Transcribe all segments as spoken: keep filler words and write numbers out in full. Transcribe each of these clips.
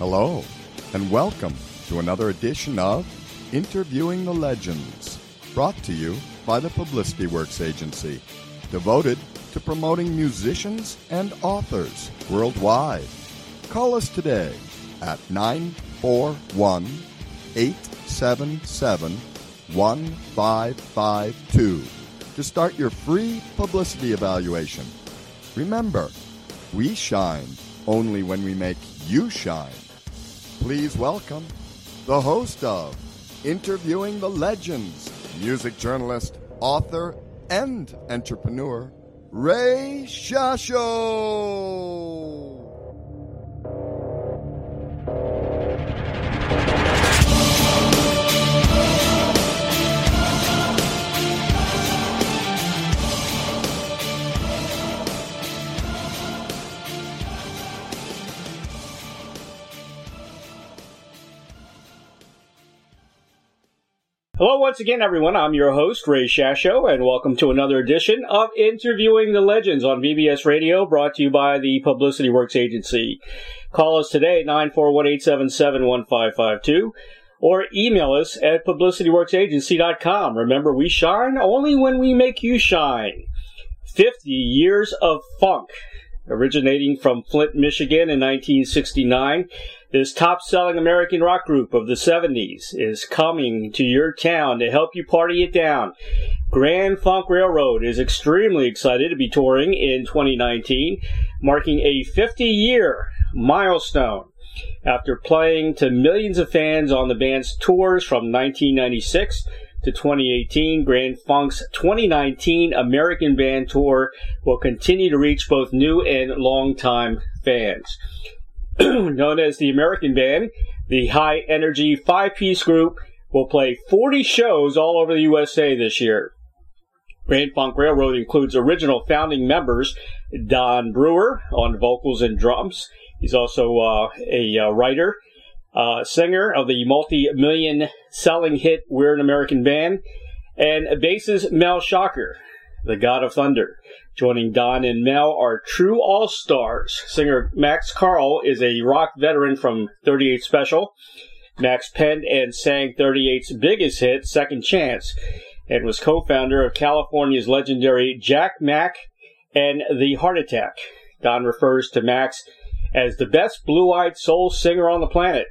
Hello, and welcome to another edition of Interviewing the Legends, brought to you by the Publicity Works Agency, devoted to promoting musicians and authors worldwide. Call us today at nine four one, eight seven seven, one five five two to start your free publicity evaluation. Remember, we shine only when we make you shine. Please welcome the host of Interviewing the Legends, music journalist, author, and entrepreneur, Ray Shasho. Hello once again, everyone. I'm your host, Ray Shasho, and welcome to another edition of Interviewing the Legends on V B S Radio, brought to you by the Publicity Works Agency. Call us today at nine four one, eight seven seven, one five five two or email us at publicity works agency dot com. Remember, we shine only when we make you shine. fifty years of funk. Originating from Flint, Michigan in nineteen sixty-nine, this top-selling American rock group of the seventies is coming to your town to help you party it down. Grand Funk Railroad is extremely excited to be touring in twenty nineteen, marking a fifty-year milestone. After playing to millions of fans on the band's tours from nineteen ninety-six to twenty eighteen, Grand Funk's twenty nineteen American Band Tour will continue to reach both new and longtime fans. Known as the American Band, the high-energy five-piece group will play forty shows all over the U S A this year. Grand Funk Railroad includes original founding members Don Brewer on vocals and drums. He's also uh, a uh, writer, uh, singer of the multi-million selling hit We're an American Band, and bassist Mel Shocker, the God of Thunder. Joining Don and Mel are true all-stars. Singer Max Carl is a rock veteran from thirty-eight Special. Max penned and sang thirty-eight's biggest hit, Second Chance, and was co-founder of California's legendary Jack Mack and the Heart Attack. Don refers to Max as the best blue-eyed soul singer on the planet.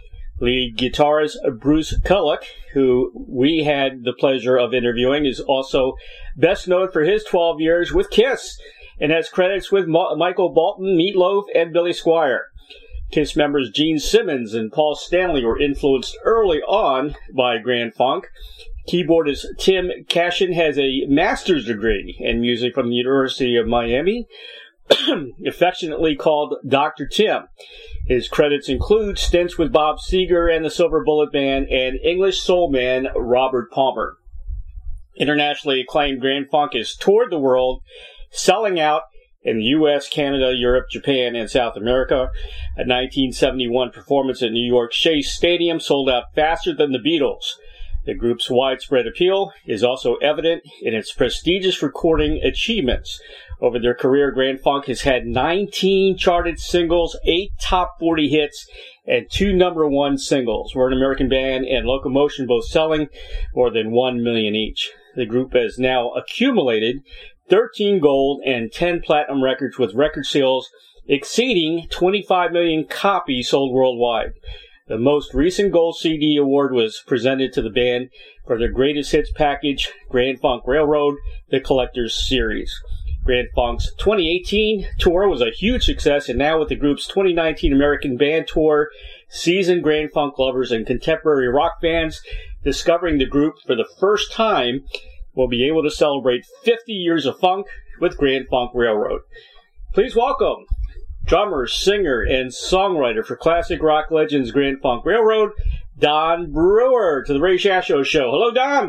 Lead guitarist Bruce Kulick, who we had the pleasure of interviewing, is also best known for his twelve years with Kiss and has credits with Ma- Michael Bolton, Meat Loaf, and Billy Squier. Kiss members Gene Simmons and Paul Stanley were influenced early on by Grand Funk. Keyboardist Tim Cashin has a master's degree in music from the University of Miami, affectionately called Doctor Tim. His credits include stints with Bob Seger and the Silver Bullet Band and English soul man Robert Palmer. Internationally acclaimed Grand Funk has toured the world, selling out in the U S, Canada, Europe, Japan, and South America. A nineteen seventy-one performance at New York's Shea Stadium sold out faster than the Beatles. The group's widespread appeal is also evident in its prestigious recording achievements. Over their career, Grand Funk has had nineteen charted singles, eight top forty hits, and two number one singles. We're an American Band and Locomotion both selling more than one million each. The group has now accumulated thirteen gold and ten platinum records, with record sales exceeding twenty-five million copies sold worldwide. The most recent Gold C D award was presented to the band for their greatest hits package, Grand Funk Railroad, the Collector's Series. Grand Funk's twenty eighteen tour was a huge success, and now with the group's twenty nineteen American Band Tour, seasoned Grand Funk lovers and contemporary rock fans discovering the group for the first time will be able to celebrate fifty years of funk with Grand Funk Railroad. Please welcome drummer, singer, and songwriter for classic rock legends Grand Funk Railroad, Don Brewer, to the Ray Shasho Show. Hello, Don.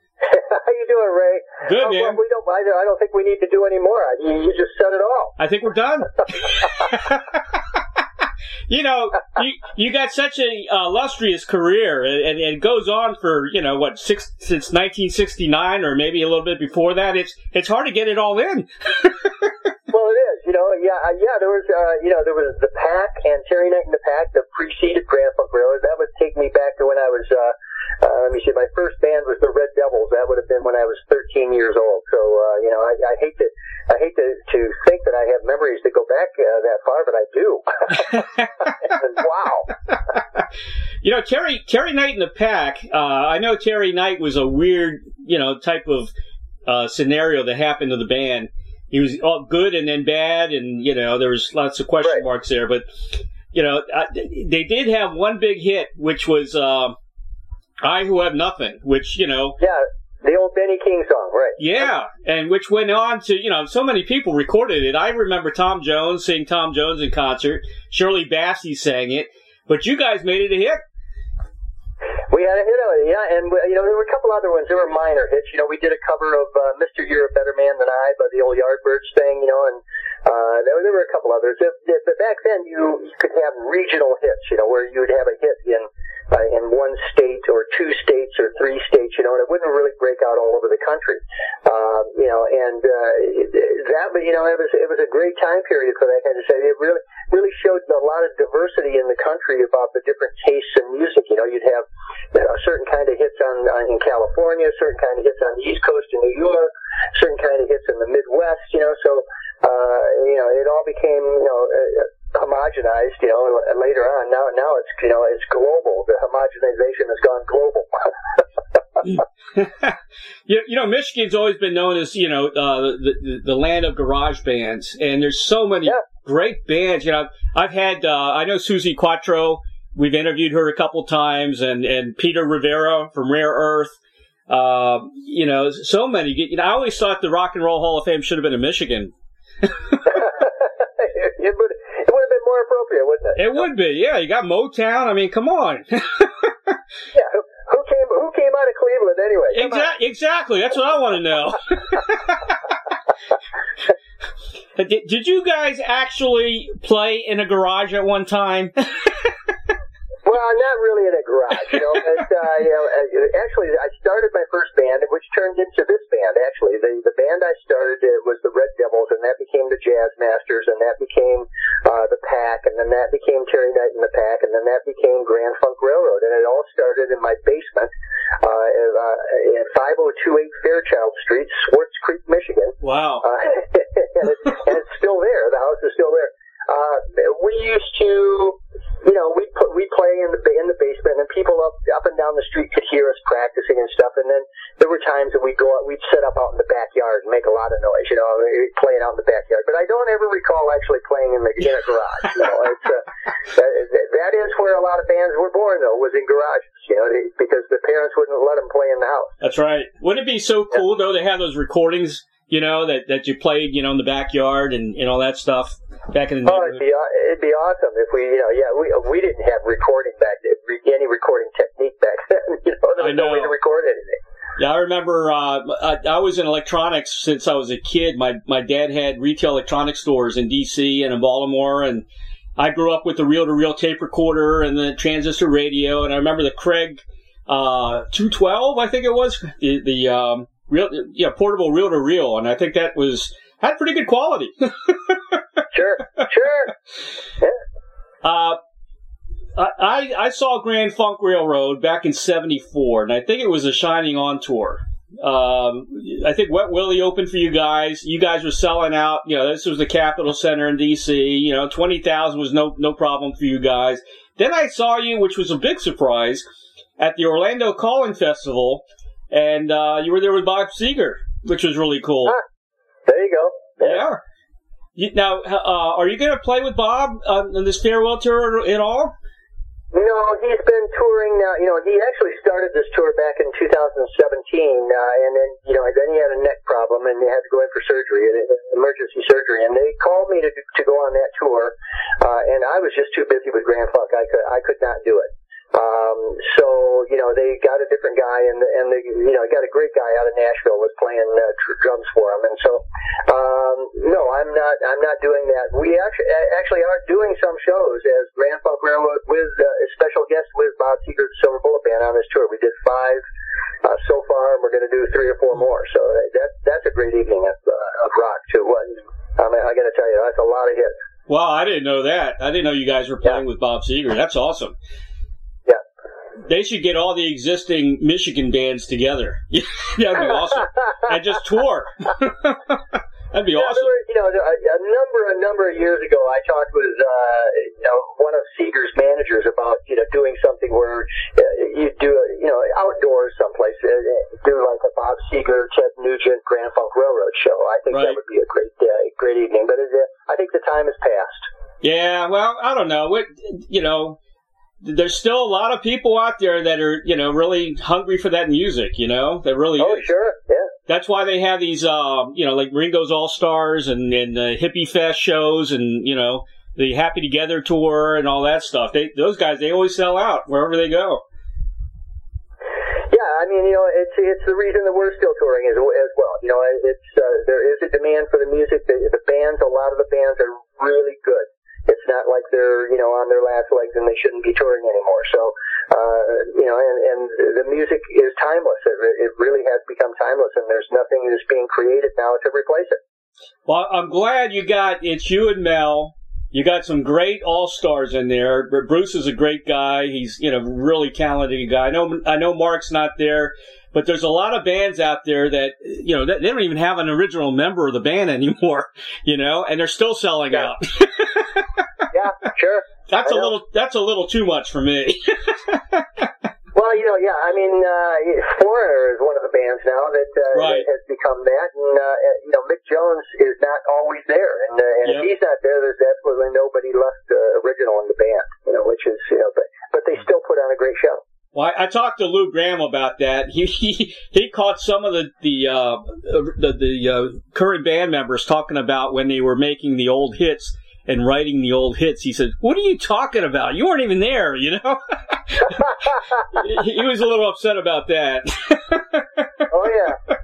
How you doing, Ray? Good, oh, man. Well, we don't, I, I don't think we need to do any more. You, you just said it all. I think we're done. You know, you you got such a uh, illustrious career, and, and it goes on for, you know, what, six, since nineteen sixty-nine, or maybe a little bit before that. It's it's hard to get it all in. Well, it is. You know, yeah, yeah. There was, uh, you know, there was the Pack, band Terry Knight and the Pack that preceded Grand Funk Railroad. That would take me back to when I was, uh, uh, let me see, my first band was the Red Devils. That would have been when I was thirteen years old. So, uh, you know, I, I hate to, I hate to, to think that I have memories that go back uh, that far, but I do. Wow. You know, Terry, Terry Knight and the Pack, uh, I know Terry Knight was a weird, you know, type of, uh, scenario that happened to the band. He was all good and then bad, and, you know, there was lots of question right. marks there. But, you know, I, they did have one big hit, which was uh, I Who Have Nothing, which, you know. Yeah, the old Benny King song, right. Yeah, and which went on to, you know, so many people recorded it. I remember Tom Jones seeing Tom Jones in concert. Shirley Bassey sang it. But you guys made it a hit. We had a hit on it, yeah, and, you know, there were a couple other ones. There were minor hits. You know, we did a cover of uh, Mister You're a Better Man Than I by the old Yardbirds thing, you know, and uh, there, there were a couple others. If, if, but back then, you, you could have regional hits, you know, where you would have a hit in uh, in one state or two states or three states, you know, and it wouldn't really break out all over the country, uh, you know, and uh, that, you know, it was it was a great time period for that kind of stuff. It really really showed a lot of diversity in the country about the different tastes in music. You know, you'd have you know, certain kind of hits on, on in California, certain kind of hits on the East Coast in New York, certain kind of hits in the Midwest, you know, so, uh, you know, it all became, you know, uh, homogenized, you know, later on. Now, now it's, you know, it's global. The homogenization has gone global. you, you know, Michigan's always been known as, you know, uh, the, the the land of garage bands, and there's so many yeah. great bands. You know, I've had, uh, I know Susie Quattro. We've interviewed her a couple times, and, and Peter Rivera from Rare Earth. Uh, you know, so many. You know, I always thought the Rock and Roll Hall of Fame should have been in Michigan. it would it would have been more appropriate, wouldn't it? It would be, yeah. You got Motown. I mean, come on. yeah, who, who came who came out of Cleveland anyway? Exactly. Exactly. That's what I want to know. did, did you guys actually play in a garage at one time? Well, not really in a garage, you know. But, uh, you know, actually, I started my first band, which turned into this band. Actually, the the band I started uh, was the Red Devils, and that became the Jazz Masters, and that became uh, the Pack, and then that became Terry Knight and the Pack, and then that became Grand Funk Railroad, and it all started in my basement uh, uh, at five oh two eight Fairchild Street, Swartz Creek, Michigan. Wow! Uh, and, it, and it's still there. The house is still there. Uh, we used to, you know, we put, we play in the in the basement, and people up up and down the street could hear us practicing and stuff. And then there were times that we'd go out, we'd set up out in the backyard and make a lot of noise, you know, playing out in the backyard. But I don't ever recall actually playing in the in a garage. You know, it's uh, that, that is where a lot of bands were born, though, was in garages. You know, they, because the parents wouldn't let them play in the house. That's right. Wouldn't it be so cool yeah. though to have those recordings? You know, that, that you played, you know, in the backyard and, and all that stuff back in the Oh, it'd be, it'd be awesome if we, you know, yeah, we we didn't have recording back then, any recording technique back then. You know, there was no way to record anything. Yeah, I remember uh, I, I was in electronics since I was a kid. My my dad had retail electronics stores in D C and in Baltimore, and I grew up with the reel-to-reel tape recorder and the transistor radio, and I remember the Craig uh, two twelve, I think it was, the, the um, real, yeah, portable reel-to-reel, and I think that was had pretty good quality. Sure, sure. Yeah. Uh, I I saw Grand Funk Railroad back in seventy-four, and I think it was a Shining On tour. Um, I think Wet Willie opened for you guys. You guys were selling out. You know, this was the Capitol Center in D C. You know, twenty thousand was no no problem for you guys. Then I saw you, which was a big surprise, at the Orlando Calling Festival, and uh, you were there with Bob Seger, which was really cool. Ah, there you go. Yeah. yeah. You, now, uh, are you going to play with Bob uh, on this farewell tour at all? No, he's been touring now. You know, he actually started this tour back in two thousand seventeen, uh, and then, you know, then he had a neck problem and he had to go in for surgery, emergency surgery. And they called me to to go on that tour, uh, and I was just too busy with Grand Funk. I could I could not do it. Um, so, you know, they got a different guy, and and they, you know, got a great guy out of Nashville was playing uh, tr- drums for him, and so, um, no, I'm not, I'm not doing that. We actually actually are doing some shows as Grand Funk Railroad with uh, a special guest with Bob Seger, the Silver Bullet Band, on this tour. We did five uh, so far, and we're going to do three or four more. So that that's a great evening of, uh, of rock too. I mean, I got to tell you, that's a lot of hits. Wow, I didn't know that. I didn't know you guys were playing yeah. with Bob Seger. That's awesome. Yeah. They should get all the existing Michigan bands together. That'd be awesome. And just tour. That'd be yeah, awesome. There were, you know, a, a number, a number of years ago, I talked with, uh, you know, one of Seeger's managers about, you know, doing something where uh, you do, a, you know, outdoors someplace, uh, do like a Bob Seger, Ted Nugent, Grand Funk Railroad show. I think right. that would be a great, uh, great evening. But it, uh, I think the time has passed. Yeah, well, I don't know. It, you know, there's still a lot of people out there that are, you know, really hungry for that music. You know, that really oh, is. sure, yeah. That's why they have these, uh, you know, like Ringo's All Stars and and uh, Hippie Fest shows, and you know, the Happy Together tour and all that stuff. They those guys, they always sell out wherever they go. Yeah, I mean, you know, it's it's the reason that we're still touring as, as well. You know, it's uh, there is a demand for the music. The, the bands, a lot of the bands are really good. It's not like they're, you know, on their last legs and they shouldn't be touring anymore. So, uh, you know, and, and the music is timeless. It, it really has become timeless, and there's nothing that's being created now to replace it. Well, I'm glad you got, it's you and Mel. You got some great all-stars in there. Bruce is a great guy. He's, you know, really talented guy. I know, I know Mark's not there, but there's a lot of bands out there that, you know, they don't even have an original member of the band anymore, you know, and they're still selling yeah. out. Yeah, sure. That's a little, that's a little too much for me. Well, you know, yeah, I mean, uh, Foreigner is one of the bands now that, uh, right. that has become that, and, uh, you know, Mick Jones is not always there, and, uh, and yep. if he's not there, there's absolutely nobody left uh, original in the band, you know, which is, you know, but, but they still put on a great show. Well, I, I talked to Lou Graham about that. He he, he caught some of the the uh, the, the uh, current band members talking about when they were making the old hits and writing the old hits. He said, "What are you talking about? You weren't even there, you know." He was a little upset about that. Oh yeah.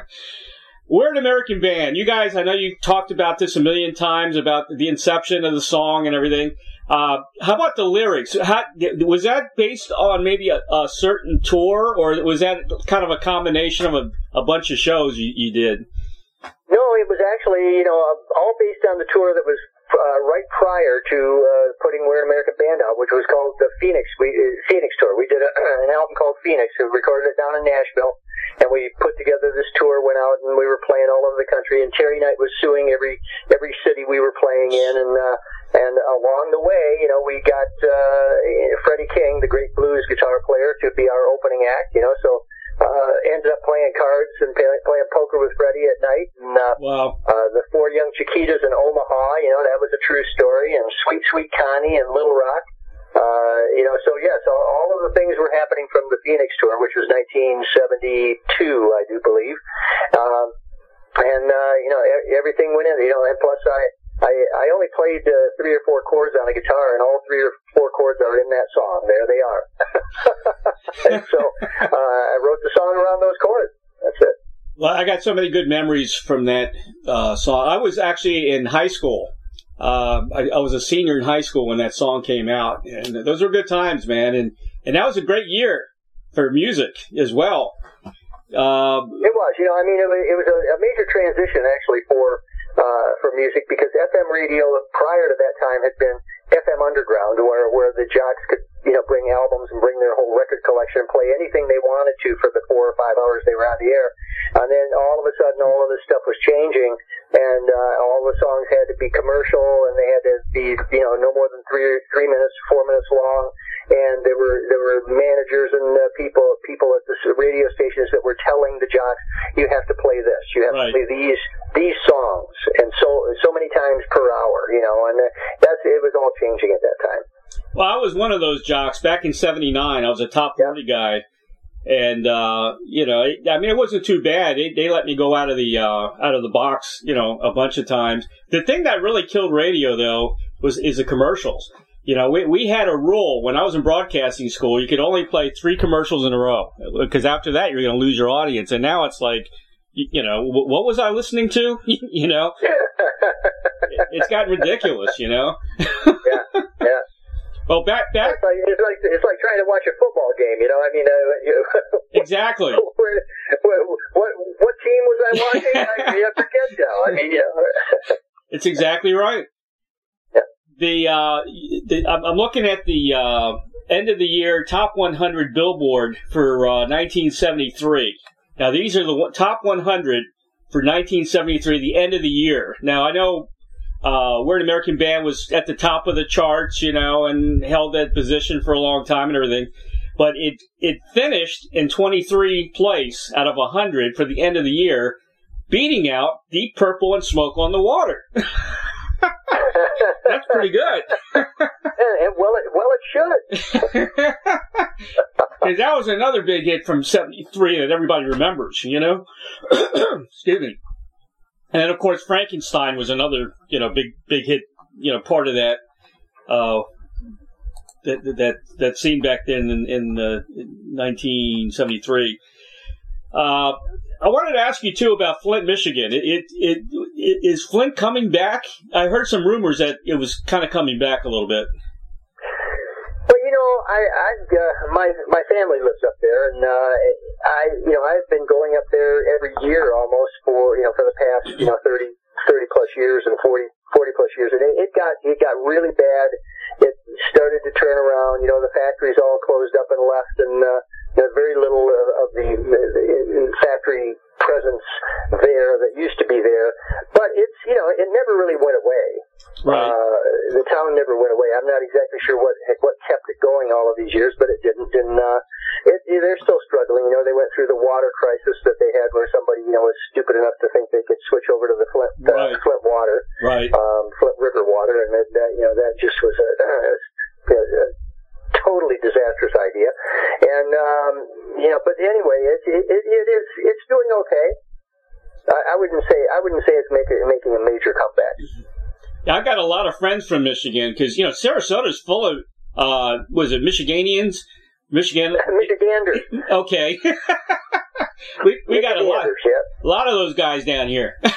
We're an American band. You guys, I know you talked about this a million times about the inception of the song and everything. Uh, how about the lyrics? How, was that based on maybe a, a certain tour, or was that kind of a combination of a, a bunch of shows you, you did? No, it was actually, you know, all based on the tour that was uh, right prior to uh, putting We're an American Band out, which was called the Phoenix we, uh, Phoenix Tour. We did a, an album called Phoenix. We recorded it down in Nashville, and we put together this tour, went out, and we were playing all over the country, and Terry Knight was suing every every city we were playing in, and uh, and along the way, you know, we got uh, Freddie King, the great blues guitar player, to be our opening act, you know, so uh, ended up playing cards and play, playing poker with Freddie at night, and uh, wow. uh, the Four Young Chiquitas in Omaha, you know, that was a true story, and Sweet Sweet Connie in Little Rock. Uh, you know, so yes, all, all of the things were happening from the Phoenix tour, which was nineteen seventy-two, I do believe. Um, and, uh, you know, everything went in, you know, and plus I, I, I only played uh, three or four chords on a guitar, and all three or four chords are in that song. There they are. And so, uh, I wrote the song around those chords. That's it. Well, I got so many good memories from that, uh, song. I was actually in high school. Uh, I, I was a senior in high school when that song came out, and those were good times, man. And, and that was a great year for music as well. Uh, it was, you know, I mean, it was, it was a, a major transition actually for, uh, for music, because F M radio prior to that time had been F M underground, where, where the jocks could, you know, bring albums and bring their whole record collection and play anything they wanted to for the four or five hours they were on the air. And then all of a sudden, all of this stuff was changing, and uh, all the songs had to be commercial, and they had to be, you know, no more than three three minutes, four minutes long. And there were there were managers and uh, people people at the radio stations that were telling the jocks, you have to play this, you have right. to play these these songs, and so so many times per hour, you know, and uh, that's it was all changing at that time. Well, I was one of those jocks back in seventy-nine. I was a top forty yeah. guy. And, uh, you know, it, I mean, it wasn't too bad. They, they let me go out of the, uh, out of the box, you know, a bunch of times. The thing that really killed radio, though, was, is the commercials. You know, we, we had a rule when I was in broadcasting school, you could only play three commercials in a row, because after that you're going to lose your audience. And now it's like, you, you know, w- what was I listening to? You know, it, it's gotten ridiculous, you know? Yeah, yeah. Well, back, back. It's like, it's like it's like trying to watch a football game. You know, I mean, uh, you, exactly. What, what what what team was I watching? I, I forget now. I mean, you know. It's exactly right. Yeah. the, uh, the I'm, I'm looking at the uh, end of the year top one hundred Billboard for uh, nineteen seventy-three. Now, these are the top one hundred for nineteen seventy-three, the end of the year. Now, I know uh, We're an American Band was at the top of the charts, you know, and held that position for a long time and everything. But it it finished in twenty-three place out of one hundred for the end of the year, beating out Deep Purple and Smoke on the Water. That's pretty good. and well, it, well, it should. Because that was another big hit from seventy-three that everybody remembers, you know? Excuse me. And then, of course, Frankenstein was another, you know, big, big hit, you know, part of that, uh, that, that, that scene back then in, in, uh, nineteen seventy-three. Uh, I wanted to ask you, too, about Flint, Michigan. It, it, it, it, is Flint coming back? I heard some rumors that it was kind of coming back a little bit. Well, you know, I, I, uh, my, my family lives up there, and, uh, I, you know, I've been going up there every year almost for, you know, for the past, you know, thirty, thirty plus years and forty, forty plus years. And it, it got, it got really bad. It started to turn around. You know, the factories all closed up and left, and, uh, there's very little of, of the, the, the factory presence there that used to be there. But it's, you know, it never really went away. Right. Uh, the town never went away. I'm not exactly sure what what kept it going all of these years, but it didn't. And uh, it, they're still struggling. You know, they went through the water crisis that they had, where somebody, you know, was stupid enough to think they could switch over to the Flint uh, right. Flint water, right? Um, Flint River water, and that, that you know that just was a, a, a totally disastrous idea. And um, you know, but anyway, it, it, it, it is it's doing okay. I, I wouldn't say I wouldn't say it's making making a major comeback. Yeah, I've got a lot of friends from Michigan because, you know, Sarasota's full of, uh, was it Michiganians? Michigan? Michiganders. Okay. we we got a lot, yeah. a lot of those guys down here. Yeah,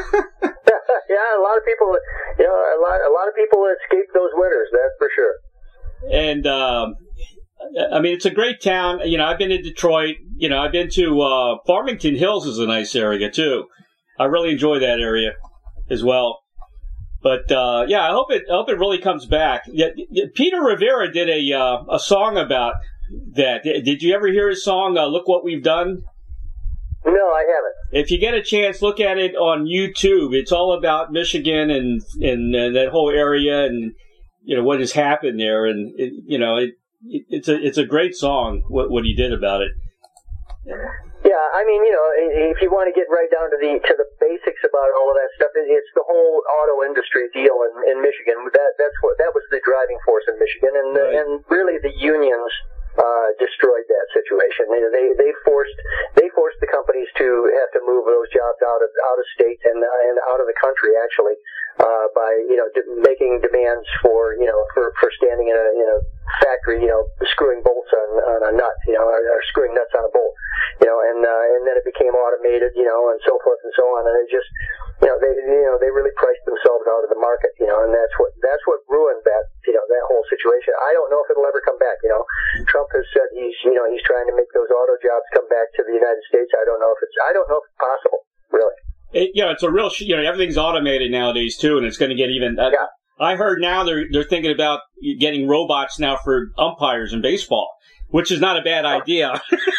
a lot of people, you know, a lot, a lot of people escape those winters, that's for sure. And, um, I mean, it's a great town. You know, I've been to Detroit. You know, I've been to, uh, Farmington Hills is a nice area, too. I really enjoy that area as well. But uh, yeah, I hope it. I hope it really comes back. Yeah, Peter Rivera did a uh, a song about that. Did you ever hear his song? Uh, Look What We've Done. No, I haven't. If you get a chance, look at it on YouTube. It's all about Michigan and and uh, that whole area, and you know what has happened there. And it, you know, it, it it's a it's a great song. What what he did about it. Yeah, I mean, you know, if you want to get right down to the to the basics about all of that stuff, it's the whole auto industry deal in, in Michigan. That that's what that was the driving force in Michigan, and right. and really the unions uh, destroyed that situation. They, they they forced they forced the companies to have to move those jobs out of out of state and and out of the country actually uh, by you know de- making demands for you know for, for standing in a in a factory you know screwing bolts on, on a nut you know or, or screwing nuts on a bolt. You know, and uh, and then it became automated, you know, and so forth and so on, and it just, you know, they you know they really priced themselves out of the market, you know, and that's what that's what ruined that, you know, that whole situation. I don't know if it'll ever come back, you know. Trump has said he's, you know, he's trying to make those auto jobs come back to the United States. I don't know if it's I don't know if it's possible, really. It, you know, it's a real, you know, everything's automated nowadays too, and it's going to get even. Uh, yeah. I heard now they're they're thinking about getting robots now for umpires in baseball, which is not a bad idea.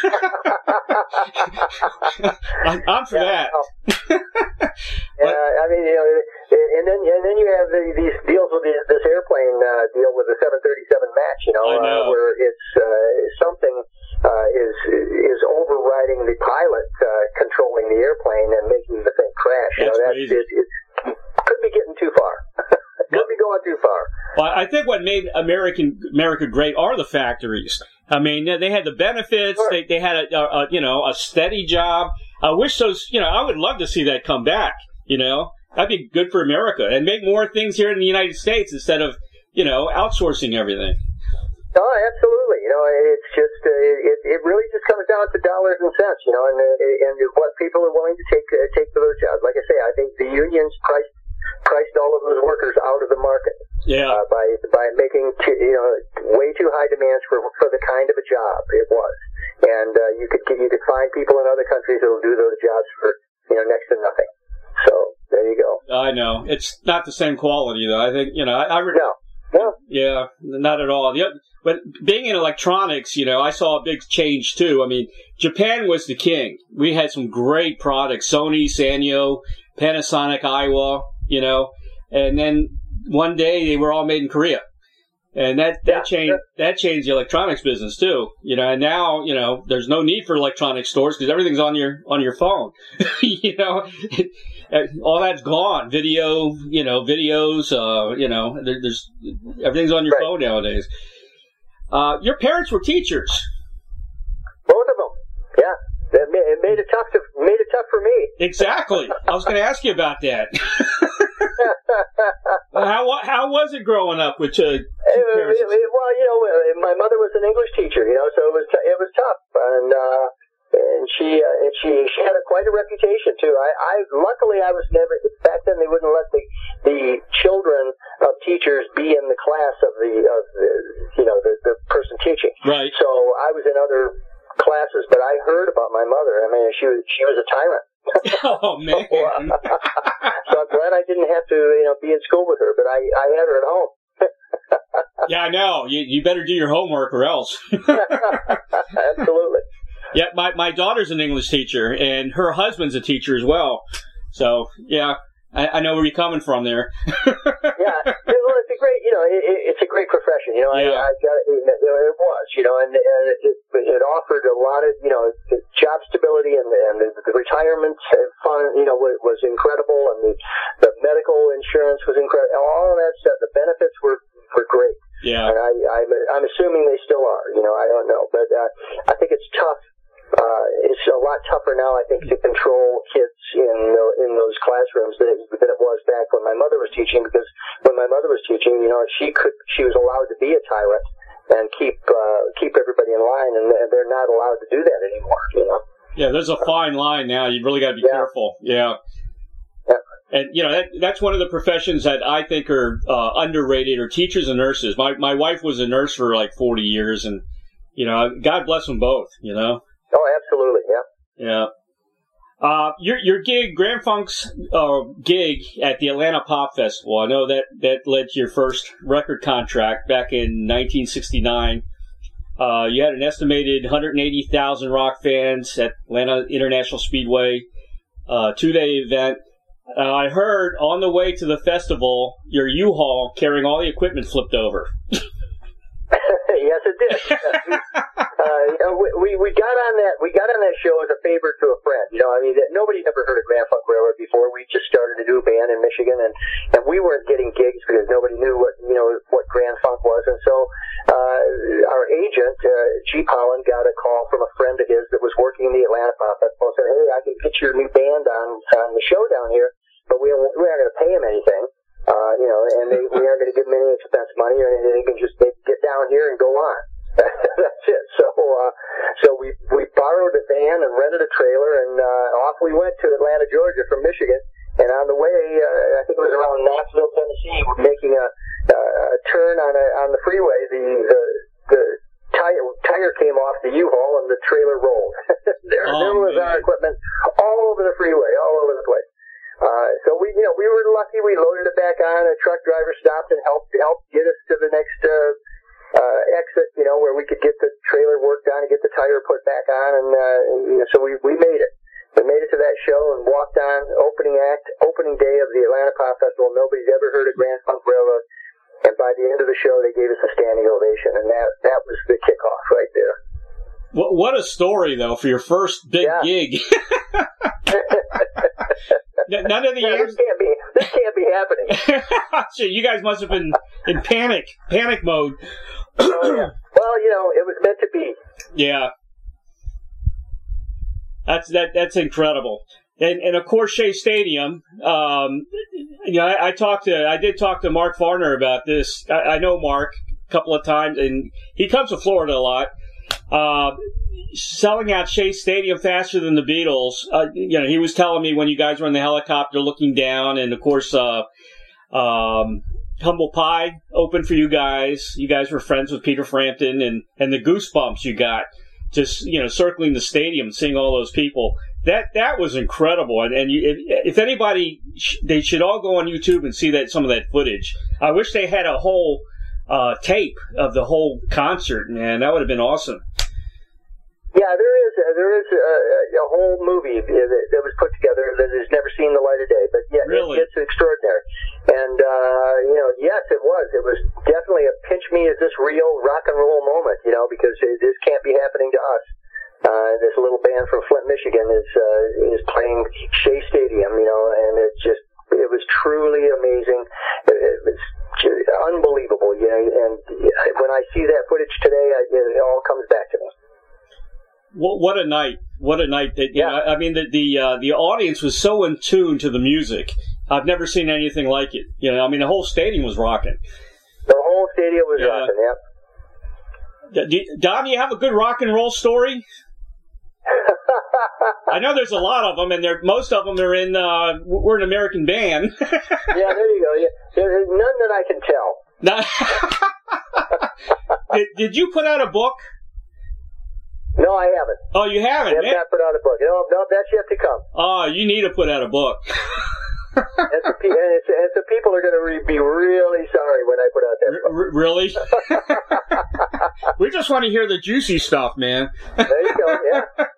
I'm, I'm for yeah, that. Yeah, I mean, you know, and then and then you have the, these deals with the, this airplane uh, deal with the seven thirty-seven Max, you know, I know. Uh, where it's uh, something uh, is is overriding the pilot uh, controlling the airplane and making the thing crash. You That's know, crazy. It, it could be getting too far. Could be going too far. Well, I think what made American America great are the factories. I mean, they had the benefits. Sure. They they had a, a, a you know a steady job. I wish those you know I would love to see that come back. You know, that'd be good for America and make more things here in the United States instead of you know outsourcing everything. Oh, absolutely. You know, it's just uh, it it really just comes down to dollars and cents. You know, and uh, and what people are willing to take uh, take for those jobs. Like I say, I think the unions priced priced all of those workers out of the market. Yeah. Uh, by by making t- you know way too high demands for for the kind of a job it was, and uh, you could you could find people in other countries that will do those jobs for you know next to nothing. So there you go. I know it's not the same quality though. I think you know. I, I re- no, no, yeah, not at all. The, but being in electronics, you know, I saw a big change too. I mean, Japan was the king. We had some great products: Sony, Sanyo, Panasonic, Aiwa. You know, and then one day they were all made in Korea. And that, that yeah, changed sure. that changed the electronics business too, you know. And now, you know, there's no need for electronic stores because everything's on your on your phone. you know, all that's gone. Video, you know, videos. Uh, you know, there, there's everything's on your right. phone nowadays. Uh, your parents were teachers. Both of them. Yeah, it made, it made it tough to made it tough for me. Exactly. I was going to ask you about that. how how was it growing up with uh, two parents? It, it, well, you know, my mother was an English teacher, you know, so it was it was tough, and uh, and she uh, and she she had a, quite a reputation too. I, I luckily I was never back then. They wouldn't let the the children of teachers be in the class of the of the you know the, the person teaching. Right. So I was in other classes, but I heard about my mother. I mean, she was she was a tyrant. Oh man! so, uh, so I'm glad I didn't have to, you know, be in school with her, but I, I had her at home. Yeah, I know. You you better do your homework or else. Absolutely. Yeah, my my daughter's an English teacher, and her husband's a teacher as well. So yeah, I, I know where you're coming from there. Yeah, well, it's a great, you know, it, it's a great profession. You know, yeah. I, I got it, it was, you know, and, and it, it offered a lot of, you know, job stability, and, and the, the retirement fund, you know, was, was incredible, and the, the medical insurance was incredible. All of that stuff, the benefits were were great. Yeah, and I, I'm I'm assuming they still are. You know, I don't know, but uh, I think it's tough. Uh, it's a lot tougher now, I think, to control kids in in those classrooms than it, than it was back when my mother was teaching. Because when my mother was teaching, you know, she could she was allowed to be a tyrant and keep uh, keep everybody in line, and they're not allowed to do that anymore. You know. Yeah, there's a fine line now. You really got to be yeah. careful. Yeah. Yeah. And you know that, that's one of the professions that I think are uh, underrated, are teachers and nurses. My my wife was a nurse for like forty years, and you know, God bless them both. You know. Oh, absolutely, yeah. Yeah. Uh, your your gig, Grand Funk's uh, gig at the Atlanta Pop Festival. I know that, that led to your first record contract back in nineteen sixty-nine. Uh, you had an estimated one hundred eighty thousand rock fans at Atlanta International Speedway, uh, two-day event. Uh, I heard on the way to the festival, your U-Haul carrying all the equipment flipped over. Yes, it did. uh, you know, we, we got on that we got on that show as a favor to a friend. You know, I mean, nobody ever heard of Grand Funk Railroad before. We just started a new band in Michigan, and, and we weren't getting gigs because nobody knew what you know what Grand Funk was. And so uh, our agent, uh, G. Pollen, got a call from a friend of his that was working in the Atlanta Pop Festival and said, "Hey, I can get your new band on on the show down here, but we we aren't going to pay him anything." Uh, you know, and they, we aren't going to give them any expense money or anything. They can just they get down here and go on. That's it. So, uh, so we we borrowed a van and rented a trailer, and uh, off we went to Atlanta, Georgia, from Michigan. And on the way, uh, I think it was around Knoxville, Tennessee, we're making a, uh, a turn on a, on the freeway. The the, the tire tire came off the U-Haul, and the trailer rolled. there, oh, there was man. our equipment all over the freeway, all over the place. Uh, so we, you know, we were lucky. We loaded it back on. A truck driver stopped and helped helped get us to the next uh, uh, exit. You know, where we could get the trailer worked on and get the tire put back on. And, uh, and you know, so we we made it. We made it to that show and walked on opening act, opening day of the Atlanta Pop Festival. Nobody's ever heard of Grand Funk Railroad. And by the end of the show, they gave us a standing ovation, and that that was the kickoff right there. What what a story though for your first big yeah. gig. None of the yeah, answers. This can't be. This can't be happening. So you guys must have been in panic, panic mode. Oh, yeah. Well, you know, it was meant to be. Yeah, that's that. That's incredible. And and of course, Shea Stadium. Um, you know, I, I talked to, I did talk to Mark Farner about this. I, I know Mark a couple of times, and he comes to Florida a lot. Uh, selling out Shea Stadium faster than the Beatles. Uh, you know, he was telling me when you guys were in the helicopter looking down, and of course, uh, um, Humble Pie opened for you guys. You guys were friends with Peter Frampton, and, and the goosebumps you got just, you know, circling the stadium, seeing all those people. That that was incredible, and, and you, if, if anybody, sh- they should all go on YouTube and see that some of that footage. I wish they had a whole uh, tape of the whole concert, man. That would have been awesome. Yeah, there is uh, there is a, a whole movie that, that was put together that has never seen the light of day, but yeah, really? it, it's extraordinary. And uh, you know, yes, it was. It was definitely a pinch me, is this real rock and roll moment? You know, because it, this can't be happening to us. Uh, this little band from Flint, Michigan is uh, is playing Shea Stadium, you know, and it's just, it was truly amazing. It, it was unbelievable, you know, and when I see that footage today, I, it all comes back to me. What, what a night. What a night. That, you yeah. know, I mean, the the, uh, the audience was so in tune to the music. I've never seen anything like it. You know, I mean, the whole stadium was rocking. The whole stadium was yeah. rocking, yeah. Do, Don, you have a good rock and roll story? I know there's a lot of them, and they're, most of them are in, uh, we're an American band. Yeah, there you go. Yeah. There's none that I can tell. did, did you put out a book? No, I haven't. Oh, you haven't? I have not put out a book. No, no, that's yet to come. Oh, you need to put out a book. and, the, and, it's, and the people are going to re- be really sorry when I put out that book. R- really? We just want to hear the juicy stuff, man. There you go, yeah.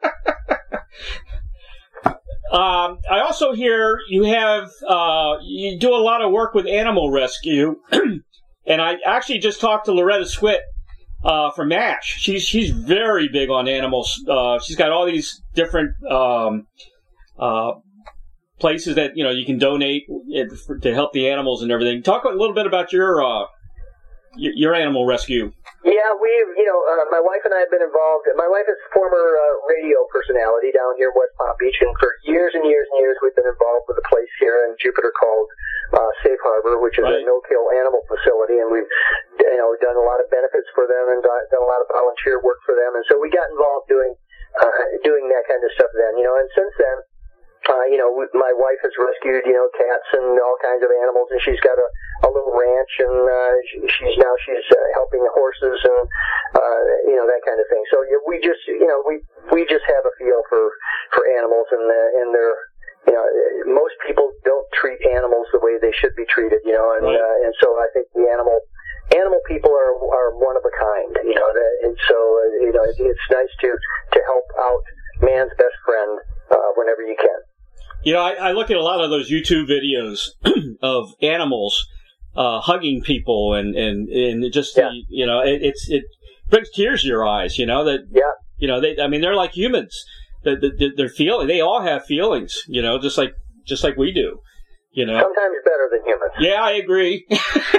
Um, I also hear you have, uh, you do a lot of work with animal rescue. And I actually just talked to Loretta Swit, uh, from MASH. She's, she's very big on animals. Uh, she's got all these different, um, uh, places that, you know, you can donate to help the animals and everything. Talk a little bit about your, uh, your, your animal rescue. Yeah, we've, you know, uh, my wife and I have been involved. My wife is a former uh, radio personality down here in West Palm Beach, and for years and years and years we've been involved with a place here in Jupiter called uh, Safe Harbor, which is right. a no-kill animal facility, and we've, you know, done a lot of benefits for them and done a lot of volunteer work for them, and so we got involved doing uh, doing that kind of stuff then, you know, and since then, Uh, you know, my wife has rescued, you know, cats and all kinds of animals, and she's got a, a little ranch, and uh, she, she's now she's uh, helping the horses and uh, you know, that kind of thing. So yeah, we just, you know, we we just have a feel for for animals, and uh, and they're, you know, most people don't treat animals the way they should be treated, you know, and right. uh, and so I think the animal animal people are are one of a kind, you know, and so uh, you know, it's nice to to help out man's best friend uh, whenever you can. You know, I, I look at a lot of those YouTube videos of animals uh, hugging people, and and and it just yeah. you know, it, it's it brings tears to your eyes. You know that yeah. you know they I mean they're like humans. They, they, they're feeling. They all have feelings. You know, just like just like we do. You know, sometimes better than humans. Yeah, I agree.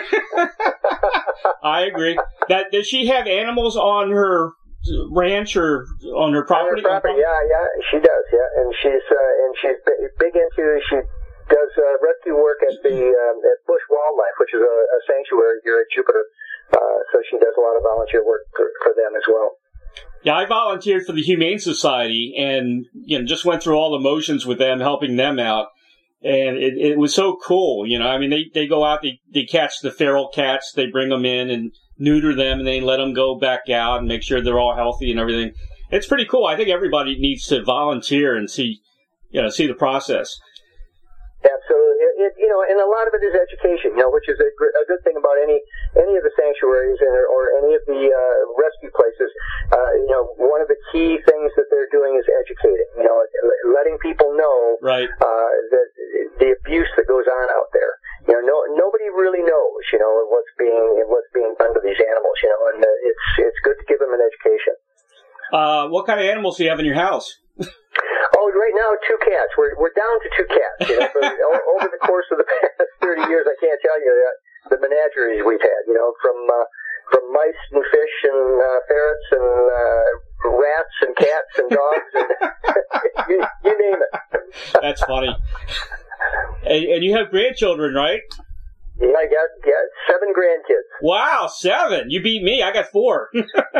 I agree. That does she have animals on her ranch or on her property? On her property, yeah, yeah, she does, yeah, and she's uh, and she's big into she does uh, rescue work at the um, at Bush Wildlife, which is a, a sanctuary here at Jupiter. Uh, so she does a lot of volunteer work for, for them as well. Yeah, I volunteered for the Humane Society, and you know, just went through all the motions with them, helping them out, and it, it was so cool. You know, I mean, they they go out, they they catch the feral cats, they bring them in and neuter them, and they let them go back out and make sure they're all healthy and everything. It's pretty cool. I think everybody needs to volunteer and see, you know, see the process. Absolutely. It, it, you know, and a lot of it is education, you know, which is a, a good thing about any any of the sanctuaries and, or any of the uh, rescue places. Uh, you know, one of the key things that they're doing is educating, you know, letting people know right. uh, that the abuse that goes on out there. You know, no, nobody really knows, you know, what's being what's being done to these animals, you know, and uh, it's it's good to give them an education. Uh, what kind of animals do you have in your house? Oh, right now, two cats. We're we're down to two cats. You know, over the course of the past thirty years, I can't tell you that the menageries we've had. You know, from uh, from mice and fish and uh, ferrets and uh, rats and cats and dogs and you, you name it. That's funny. And, and you have grandchildren, right? Yeah, I got yeah, seven grandkids. Wow, seven! You beat me. I got four.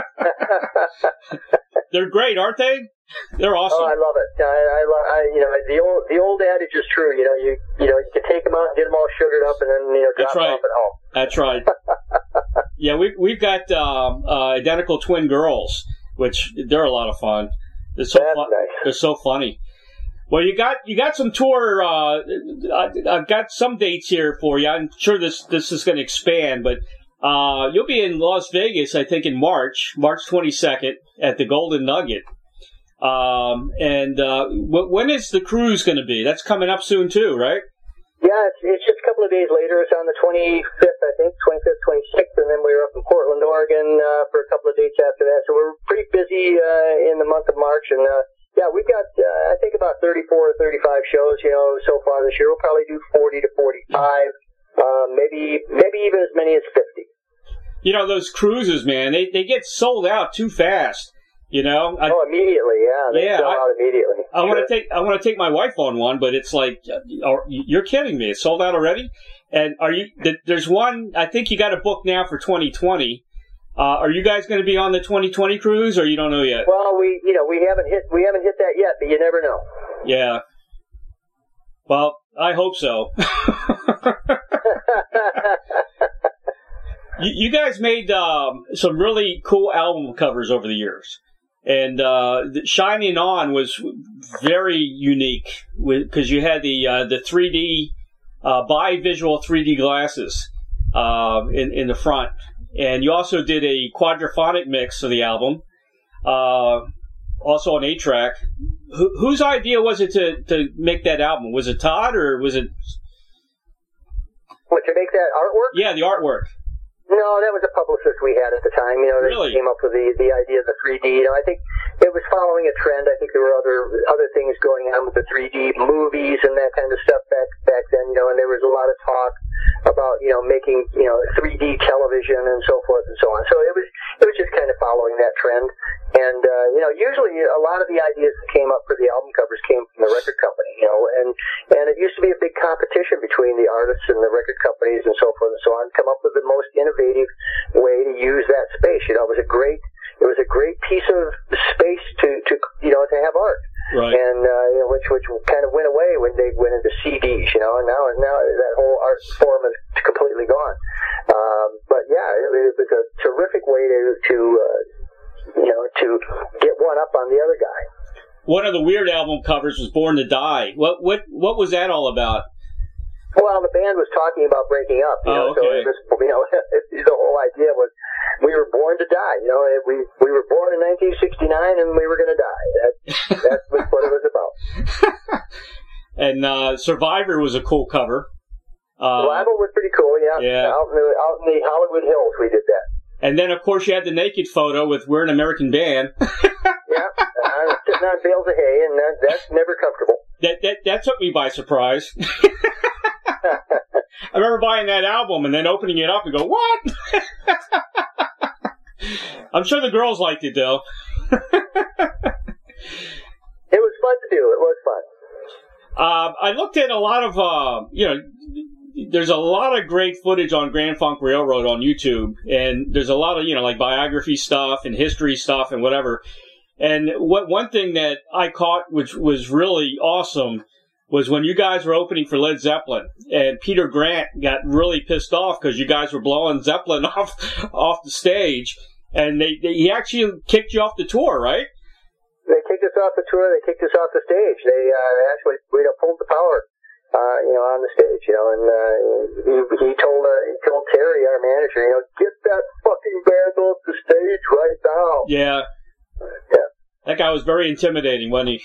They're great, aren't they? They're awesome. Oh, I love it. I, I, I, you know, the old the old adage is true. You know, you you know, you can take them out and get them all sugared up, and then you know, drop That's right. them off at home. That's right. Yeah, we we've got um, uh, identical twin girls, which they're a lot of fun. They're so That's fun. Nice. They're so funny. Well, you got you got some tour. Uh, I, I've got some dates here for you. I'm sure this this is going to expand, but uh, you'll be in Las Vegas, I think, in March, March twenty-second, at the Golden Nugget. Um, and uh, w- when is the cruise going to be? That's coming up soon too, right? Yeah, it's, it's just a couple of days later. It's on the twenty-fifth, I think, twenty-fifth, twenty-sixth, and then we're up in Portland, Oregon uh, for a couple of dates after that. So we're pretty busy uh, in the month of March, and uh, yeah, we've got uh, I think about thirty-four or thirty-five shows, you know, so far this year. We'll probably do forty to forty-five, uh, maybe maybe even as many as fifty. You know, those cruises, man, they they get sold out too fast. You know? I, oh, immediately, yeah. They yeah, sell I, out immediately. I sure. want to take I want to take my wife on one, but it's like, you're kidding me. It's sold out already? And are you? There's one, I think you got a book now for twenty twenty. Uh, are you guys going to be on the twenty twenty cruise, or you don't know yet? Well, we you know we haven't hit we haven't hit that yet, but you never know. Yeah. Well, I hope so. you, you guys made um, some really cool album covers over the years. And uh, Shining On was very unique because you had the uh, the three D uh, bi-visual three D glasses uh, in in the front, and you also did a quadraphonic mix of the album, uh, also on eight track. Wh- whose idea was it to, to make that album? Was it Todd or was it? What, to make that artwork? Yeah, the artwork. No, that was a publicist we had at the time. You know, they really? came up with the the idea of the three D. You know, I think it was following a trend. I think there were other other things going on with the three D movies and that kind of stuff back back then. You know, and there was a lot of talk about you know making you know three D television and so forth and so on. So it was it was just kind of following that trend. And uh, you know, usually a lot of the ideas that came up for the album covers came from the record company. You know, and and it used to be a big competition between the artists and the record companies and so forth and so on. Come up with the most innovative way to use that space. You know, it was a great it was a great piece of space to to you know to have art. Right. And uh, you know, which which kind of went away when they went into C Ds, you know, and now now that whole art form is completely gone. Um, but yeah, it, it was a terrific way to to uh, you know to get one up on the other guy. One of the weird album covers was Born to Die. What what what was that all about? Well, the band was talking about breaking up. You know, oh, okay. So it was, you know, the whole idea was we were born to die. You know, we we were born in nineteen sixty-nine and we were going to die. That that's what it was about. And uh, Survivor was a cool cover. Uh, Survivor was pretty cool. Yeah. Yeah. Out in the out in the Hollywood Hills, we did that. And then, of course, you had the naked photo with "We're an American Band." Yeah, I was sitting on bales of hay, and that, that's never comfortable. That that that took me by surprise. I remember buying that album and then opening it up and go, "What?" I'm sure the girls liked it though. It was fun to do. It was fun. Uh, I looked at a lot of, uh, you know, there's a lot of great footage on Grand Funk Railroad on YouTube, and there's a lot of, you know, like biography stuff and history stuff and whatever. And what one thing that I caught, which was really awesome, was when you guys were opening for Led Zeppelin, and Peter Grant got really pissed off because you guys were blowing Zeppelin off off the stage, and they, they he actually kicked you off the tour, right? They kicked us off the tour. They kicked us off the stage. They uh, actually we pulled the power, uh, you know, on the stage, you know. And uh, he he told uh, he told Terry, our manager, you know, get that fucking band off the stage right now. Yeah. Yeah. That guy was very intimidating, wasn't he?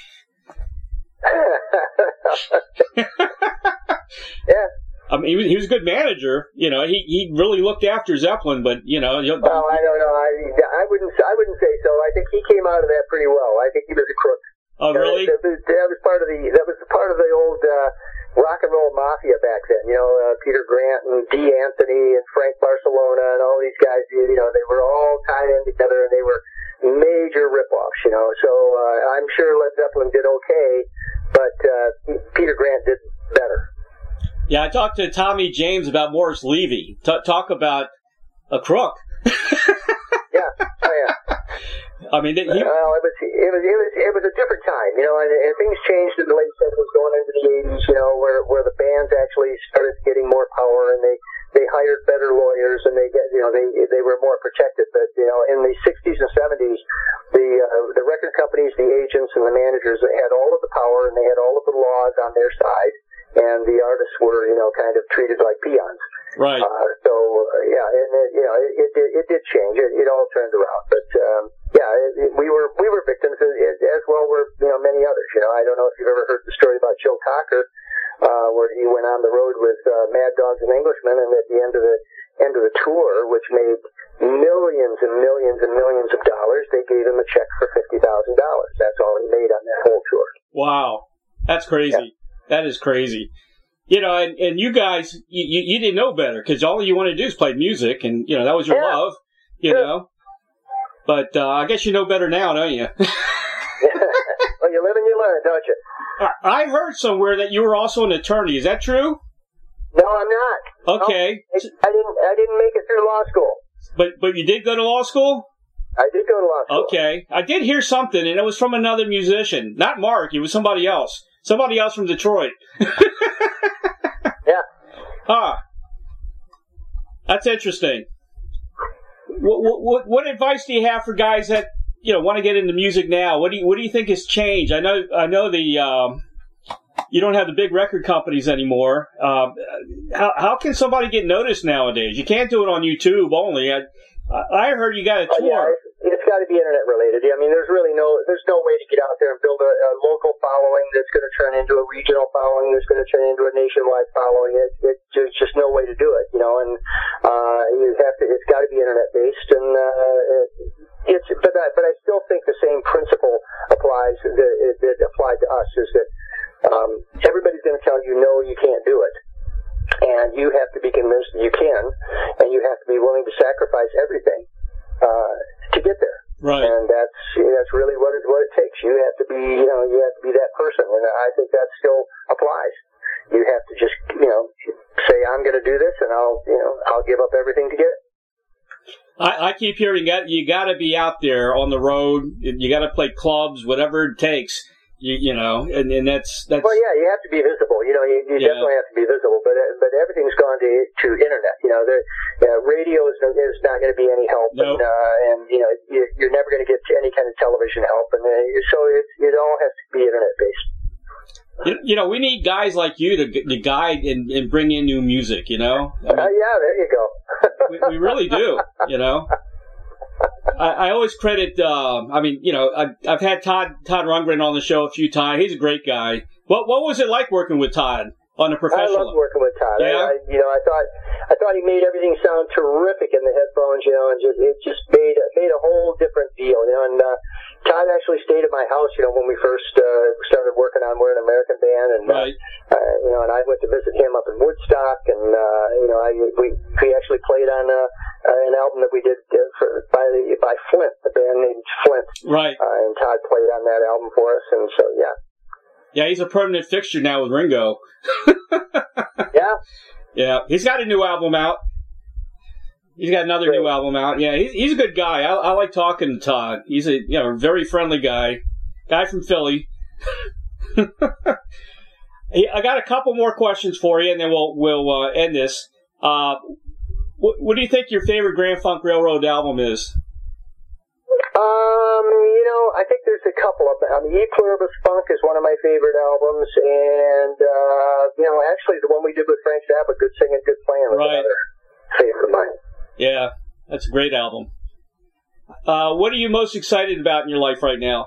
Yeah. I mean, he was, he was a good manager. You know, he, he really looked after Zeppelin, but you know. You know well, I don't know. I I wouldn't I wouldn't say so. I think he came out of that pretty well. I think he was a crook. Oh, really? That, that, that was part of the that was part of the old uh, rock and roll mafia back then. You know, uh, Peter Grant and Dee Anthony and Frank Barcelona and all these guys. You know, they were all tied in together, and they were major ripoffs. You know, so uh, I'm sure Led Zeppelin did okay, but uh, Peter Grant did better. Yeah, I talked to Tommy James about Morris Levy. T- talk about a crook. Yeah, oh yeah. I mean, he, well, it was it was it was it was a different time, you know, and, and things changed in the late seventies, going into the eighties, you know, where where the bands actually started getting more power, and they they hired better lawyers, and they get you know they they were more protected. But you know, in the sixties and seventies, the uh, the record companies, the agents, and the managers had all of the power. power, and they had all of the laws on their side, and the artists were, you know, kind of treated like peons. Right. Uh, so, uh, yeah, and it, you know, it, it, did, it did change. It, it all turned around. But, um, yeah, it, it, we were we were victims, as, as well were, you know, many others. You know, I don't know if you've ever heard the story about Joe Cocker, uh, where he went on the road with uh, Mad Dogs and Englishmen, and at the end of the end of the tour, which made millions and millions and millions of dollars, they gave him a check for fifty thousand dollars. That's all he made on that whole tour. Wow. That's crazy. Yeah. That is crazy. You know, and, and you guys, you, you didn't know better, because all you wanted to do is play music, and, you know, that was your yeah. love, you sure. know. But uh, I guess you know better now, don't you? Well, you live and you learn, don't you? I heard somewhere that you were also an attorney. Is that true? No, I'm not. Okay. No, I didn't. I didn't make it through law school. But but you did go to law school? I did go to law school. Okay. I did hear something, and it was from another musician. Not Mark. It was somebody else. Somebody else from Detroit. Yeah. Ah. That's interesting. What, what what advice do you have for guys that, you know, want to get into music now? What do you what do you think has changed? I know I know the um, you don't have the big record companies anymore. Um, how how can somebody get noticed nowadays? You can't do it on YouTube only. I I heard you got a tour. Uh, yeah, it's got to be internet related. I mean, there's really no there's no way to get out there and build a, a local following that's going to turn into a regional following that's going to turn into a nationwide following. It, it there's just no way to do it, you know. And uh, you have to. It's got to be internet based, and uh, it, it's. But I, but I still think the same principle applies that, that applied to us is that um, everybody's going to tell you no, you can't do it. And you have to be convinced that you can, and you have to be willing to sacrifice everything uh, to get there. Right. And that's that's really what it what it takes. You have to be, you know, you have to be that person, and I think that still applies. You have to just, you know, say I'm going to do this, and I'll, you know, I'll give up everything to get it. I, I keep hearing that you got to be out there on the road. You got to play clubs, whatever it takes. You, you know, and, and that's that's. Well, yeah, you have to be visible. You know, you, you yeah. definitely have to be visible. But but everything's gone to to internet. You know, the uh, radio is, is not going to be any help, nope. and uh, and you know you, you're never going to get any kind of television help, and uh, so it it all has to be internet based. You, you know, we need guys like you to, to guide and, and bring in new music. You know. I mean, uh, yeah, there you go. we, we really do. You know. I, I always credit, uh, I mean, you know, I've, I've had Todd Todd Rundgren on the show a few times. He's a great guy. What what was it like working with Todd on a professional? I loved working with Todd. Yeah? I, I, you know, I thought I thought he made everything sound terrific in the headphones, you know, and just it just made made a whole different deal. You know, and uh, Todd actually stayed at my house, you know, when we first uh, started working on We're an American Band, and right. uh, uh, you know, and I went to visit him up in Woodstock, and uh, you know, I we we actually played on uh, uh, an album that we did uh, for, by the by Flint, the band named Flint, right? Uh, and Todd played on that album for us, and so yeah. Yeah, he's a permanent fixture now with Ringo. Yeah. Yeah, he's got a new album out. He's got another Great. new album out. Yeah, he's he's a good guy. I, I like talking to Todd. He's a you know very friendly guy, guy from Philly. I got a couple more questions for you, and then we'll we'll uh, end this. Uh, what, what do you think your favorite Grand Funk Railroad album is? Um, you know, I think there's a couple of them. I mean, E Pluribus Funk is one of my favorite albums, and uh, you know, actually, the one we did with Frank Zappa, Good Singing, Good Playing, was right. another favorite of mine. Yeah, that's a great album. Uh, what are you most excited about in your life right now?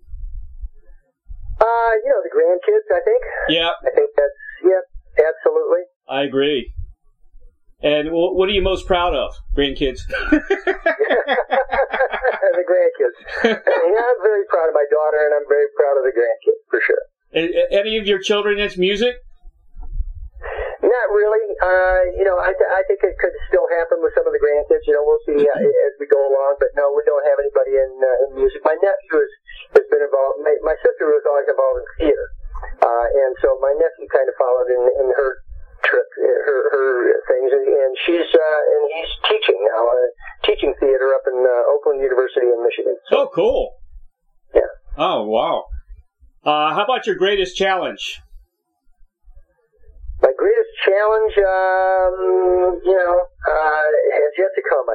Uh, you know, the grandkids, I think. Yeah. I think that's, yeah, absolutely. I agree. And what are you most proud of, grandkids? The grandkids. Yeah, I'm very proud of my daughter, and I'm very proud of the grandkids, for sure. Any of your children into music? Not really. Uh, you know, I, th- I think it could still happen with some of the grandkids. You know, we'll see uh, as we go along. But no, we don't have anybody in, uh, in music. My nephew has, has been involved. My, my sister was always involved in theater. Uh, and so my nephew kind of followed in, in her trip, her, her things. And, and she's, uh, and he's teaching now, uh, teaching theater up in uh, Oakland University in Michigan. So, oh, cool. Yeah. Oh, wow. Uh, how about your greatest challenge? My greatest challenge, um, you know, uh, has yet to come,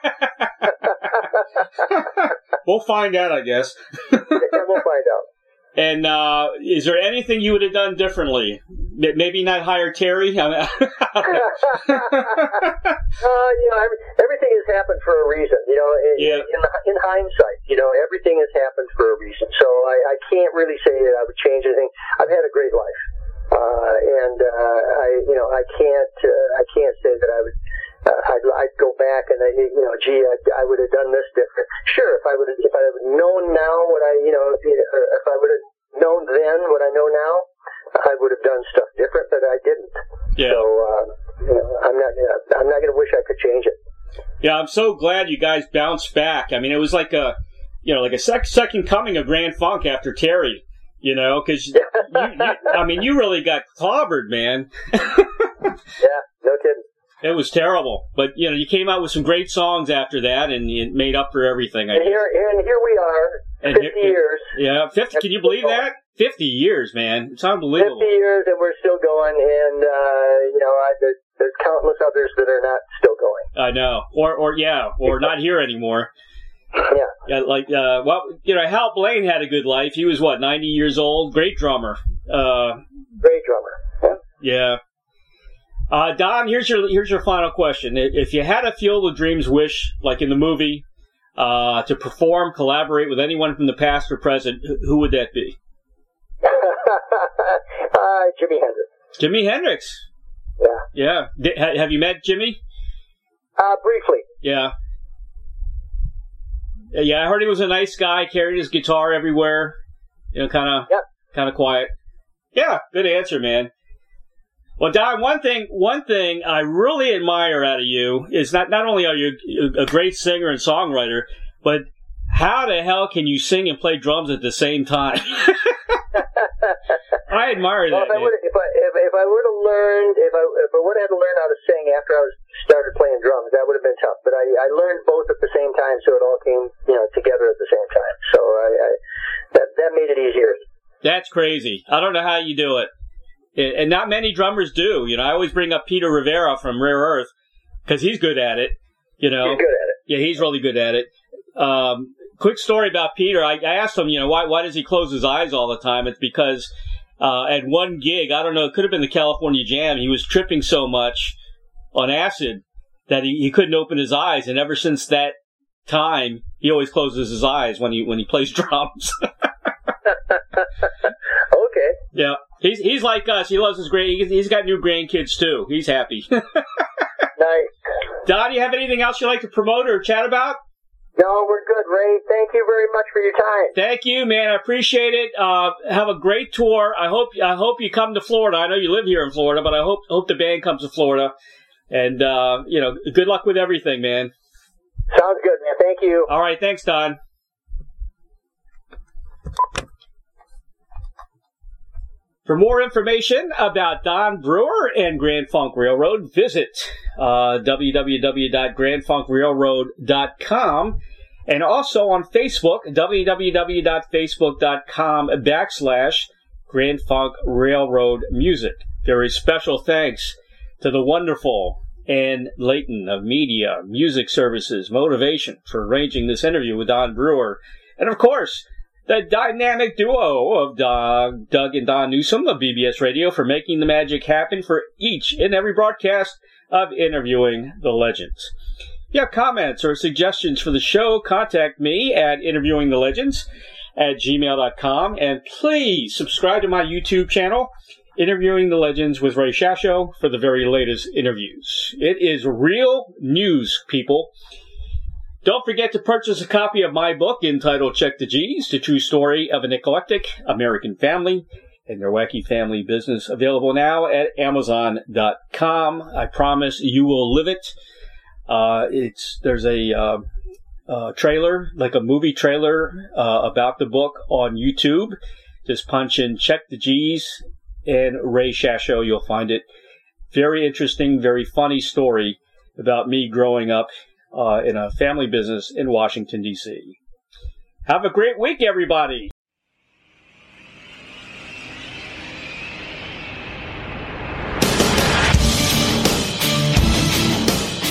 I guess. We'll find out, I guess. We'll find out. And uh, is there anything you would have done differently? Maybe not hire Terry? I mean, uh, you know, everything has happened for a reason. You know, in, yeah. in, in hindsight, you know, everything has happened for a reason. So I, I can't really say that I would change anything. I've had a great life, uh, and uh, I, you know, I can't, uh, I can't say that I would. Uh, I'd, I'd go back and I, you know, gee, I, I would have done this different. Sure, if I would, if I had known now what I, you know, if, if I would have known then what I know now, I would have done stuff different, but I didn't. Yeah. So uh, you know, I'm not, I'm not going to wish I could change it. Yeah, I'm so glad you guys bounced back. I mean, it was like a, you know, like a sec- second coming of Grand Funk after Terry. You know, because you, you, I mean, you really got clobbered, man. Yeah, no kidding. It was terrible, but you know you came out with some great songs after that, and you made up for everything. I and here, and here we are, and fifty here, years. Yeah, fifty. Can you believe that? Fifty years, man. It's unbelievable. Fifty years, and we're still going. And uh, you know, I, there's, there's countless others that are not still going. I know, or or yeah, or not here anymore. Yeah. Yeah, like uh, well, you know, Hal Blaine had a good life. He was what, ninety years old. Great drummer. Uh, Great drummer. Yeah. Yeah. Uh, Don, here's your here's your final question. If you had a Field of Dreams wish, like in the movie, uh, to perform, collaborate with anyone from the past or present, who would that be? uh, Jimi Hendrix. Jimi Hendrix. Yeah. Yeah. Have you met Jimmy? Uh, briefly. Yeah. Yeah, I heard he was a nice guy, carried his guitar everywhere. You know, kind of, yeah. kind of quiet. Yeah, good answer, man. Well, Don, one thing, one thing I really admire out of you is not, not only are you a great singer and songwriter, but how the hell can you sing and play drums at the same time? I admire well, that. If I, would, if I if, if I would have learned, if I if I would have had to learn how to sing after I was started playing drums, that would have been tough. But I, I learned both at the same time, so it all came you know together at the same time. So I, I that that made it easier. That's crazy. I don't know how you do it. And not many drummers do. You know, I always bring up Peter Rivera from Rare Earth because he's good at it. You know, he's good at it. Yeah, he's really good at it. Um, quick story about Peter. I, I asked him, you know, why why does he close his eyes all the time? It's because uh, at one gig, I don't know, it could have been the California Jam. He was tripping so much on acid that he, he couldn't open his eyes, and ever since that time, he always closes his eyes when he when he plays drums. Okay. Yeah. He's he's like us. He loves his grand. He's got new grandkids too. He's happy. Nice. Don, do you have anything else you'd like to promote or chat about? No, we're good, Ray. Thank you very much for your time. Thank you, man. I appreciate it. Uh, have a great tour. I hope I hope you come to Florida. I know you live here in Florida, but I hope hope the band comes to Florida. And uh, you know, good luck with everything, man. Sounds good, man. Thank you. All right, thanks, Don. For more information about Don Brewer and Grand Funk Railroad, visit uh, w w w dot grand funk railroad dot com, and also on Facebook, w w w dot facebook dot com backslash Grand Funk Railroad Music. Very special thanks to the wonderful Ann Layton of Media, Music Services, Motivation for arranging this interview with Don Brewer. And of course, the dynamic duo of Doug, Doug and Don Newsom of B B S Radio for making the magic happen for each and every broadcast of Interviewing the Legends. If you have comments or suggestions for the show, contact me at interviewing the legends at gmail dot com, and please subscribe to my YouTube channel, Interviewing the Legends with Ray Shasho, for the very latest interviews. It is real news, people. Don't forget to purchase a copy of my book entitled Check the G's, The True Story of an Eclectic American Family and Their Wacky Family Business, available now at amazon dot com. I promise you will live it. Uh, it's There's a uh, uh, trailer, like a movie trailer, uh, about the book on YouTube. Just punch in Check the G's and Ray Shasho. You'll find it. Very interesting, very funny story about me growing up Uh, in a family business in Washington, D C Have a great week, everybody.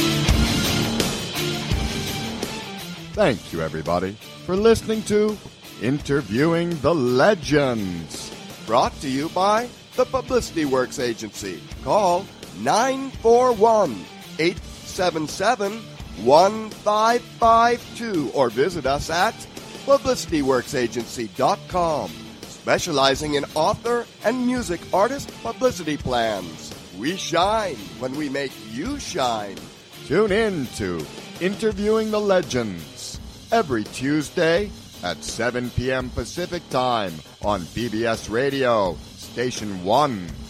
Thank you, everybody, for listening to Interviewing the Legends. Brought to you by the Publicity Works Agency. Call nine four one, eight seven seven, one five five two or visit us at publicity works agency dot com. Specializing in author and music artist publicity plans. We shine when we make you shine. Tune in to Interviewing the Legends every Tuesday at seven p.m. Pacific Time on P B S Radio, Station one.